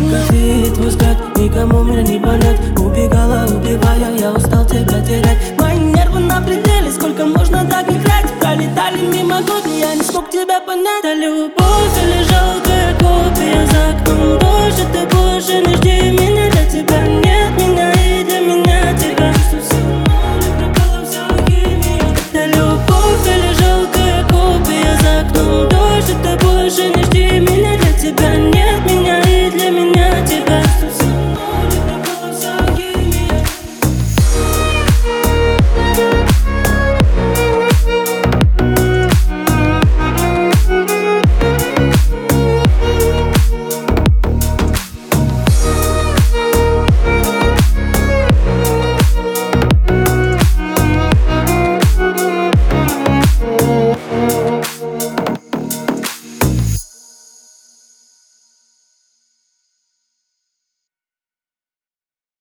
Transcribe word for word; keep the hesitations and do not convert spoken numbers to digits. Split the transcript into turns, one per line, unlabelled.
Только ты и твой взгляд, никому меня не понять. Убегала, убивая, я устал тебя терять. Мои нервы на пределе, сколько можно так играть? Пролетали мимо годы, я не смог тебя понять. А любовь